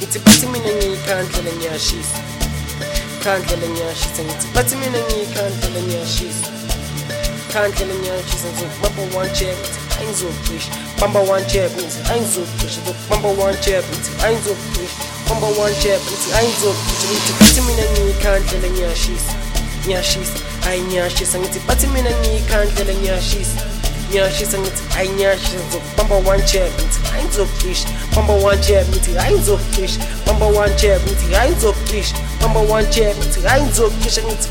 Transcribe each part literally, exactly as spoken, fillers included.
ngithi bathi mina ngiyikhandlela ngiyashisa khandlela ngiyashisa ngithi bathi mina ngiyikhandlela ngiyashisa khandlela ngiyashisa ngizobamba one jab ngithi ayizokrisha bamba one jab ngithi ayizokrisha bamba one jab ngithi ayizokrisha bamba one jab ngithi ayizokrisha ngithi bathi mina ngiyikhandlela ngiyashisa ngiyashisa ayi ngiyashisa ngithi bathi mina ngiyikhandlela ngiyashisa ngiyashisa ngithi ayi ngiyashisa ngizobamba one jab ngithi ayizokrisha bamba one jab ngithi ayizokrisha bamba one jab ngithi ayizokrisha bamba one jab ngithi ayizokrisha ngithi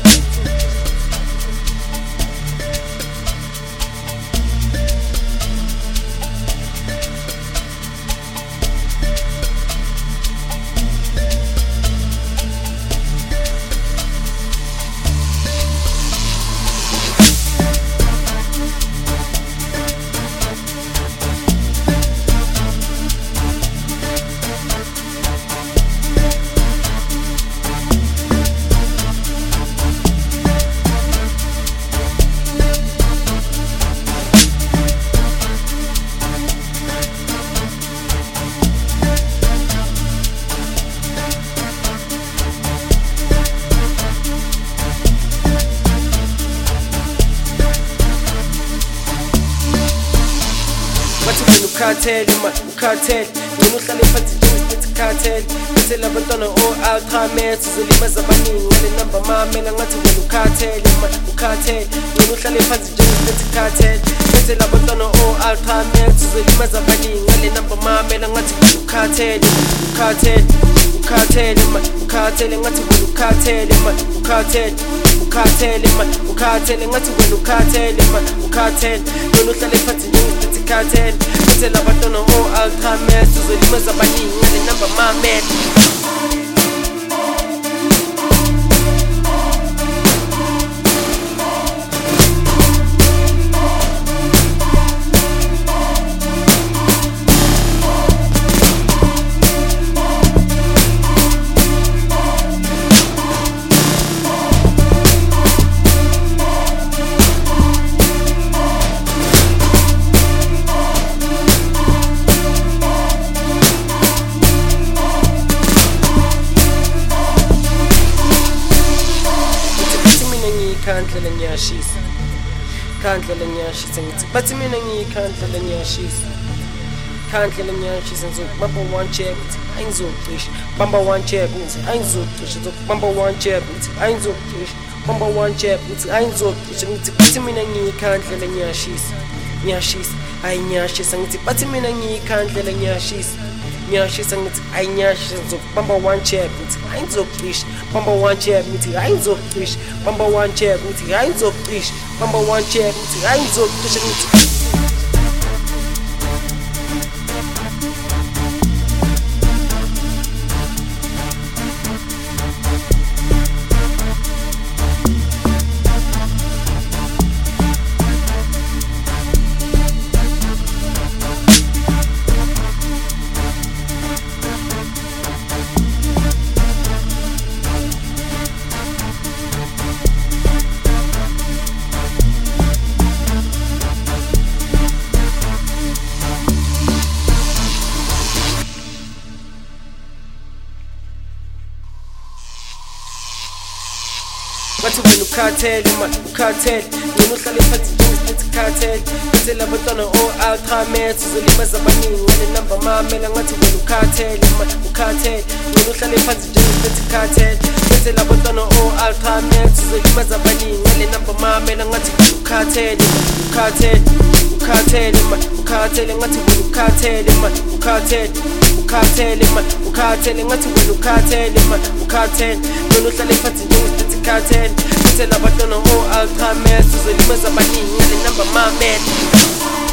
ukhathele ma ukhathele mina uhlale phansi njengesikhathi khathele bese labantwana o ultramet uzolimaza abaningi ngale number mamela ngathi wena ukhathele ma ukhathele mina uhlale phansi njengesikhathi khathele bese labantwana o ultramet uzolimaza abaningi ngale number mamela ngathi wena ukhathele ukhathele ukhathele ma ukhathele ngathi wena ukhathele ma ukhathele ukhathele ma ukhathele ngathi wena ukhathele ma ukhathele mina uhlale phansi njengesikhathi khathele bese labantwana o ultramet uzolimaza abaningi ngale number mamela khandlela ngiyashisa khandlela ngiyashisa ngithi bathi mina ngiyikhandlela ngiyashisa khandlela ngiyashisa ngizobamba one jab ngithi ayizokrisha bamba one jab ngithi ayizokrisha bamba one jab ngithi ayizokrisha bamba one jab ngithi ayizokrisha ngithi bathi mina ngiyikhandlela ngiyashisa ngiyashisa ayi ngiyashisa ngithi bathi mina ngiyikhandlela ngiyashisa ngiyashisa ngithi ayi ngiyashisa ngizobamba one jab ngithi ayizokrisha bamba one jab ngithi ayizokrisha bamba one jab ngithi ayizokrisha bamba one jab ngithi ayizokrisha ngithi bathi wena ukhathele ma ukhathele mina uhlale phansi njengesikhathi khathele bese labantwana o ultramet uzolimaza abaningi ngale number mamela ngathi wena ukhathele ma ukhathele mina uhlale phansi njengesikhathi khathele bese labantwana o ultramet uzolimaza abaningi ngale number mamela ngathi wena ukhathele ukhathele ukhathele ma ukhathele ngathi wena ukhathele ma ukhathele ukhathele ma ukhathele ngathi wena ukhathele ma ukhathele mina uhlale phansi njengesikhathi khathele bese labantwana o ultramet uzolimaza abaningi ngale number mamela